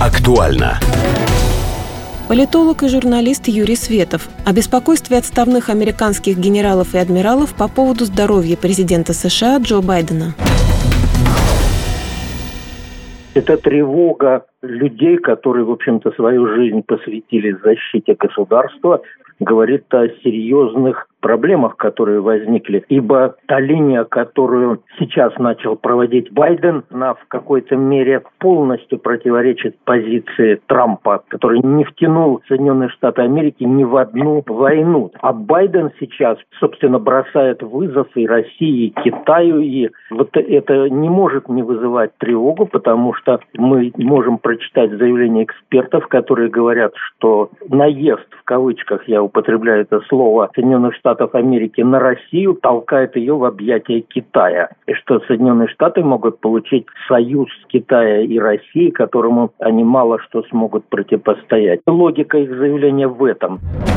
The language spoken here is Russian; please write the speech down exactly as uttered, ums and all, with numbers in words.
Актуально. Политолог и журналист Юрий Светов о беспокойстве отставных американских генералов и адмиралов по поводу здоровья президента США Джо Байдена. Это тревога людей, которые, в общем-то, свою жизнь посвятили защите государства, говорит о серьезных проблемах, которые возникли. Ибо та линия, которую сейчас начал проводить Байден, она в какой-то мере полностью противоречит позиции Трампа, который не втянул Соединенные Штаты Америки ни в одну войну. А Байден сейчас, собственно, бросает вызов и России, и Китаю. И вот это не может не вызывать тревогу, потому что мы можем прочитать заявления экспертов, которые говорят, что наезд, в кавычках я употребляю это слово, Соединенных Штатов Америки на Россию толкает ее в объятия Китая. И что Соединенные Штаты могут получить союз Китая и России, которому они мало что смогут противостоять. Логика их заявления в этом.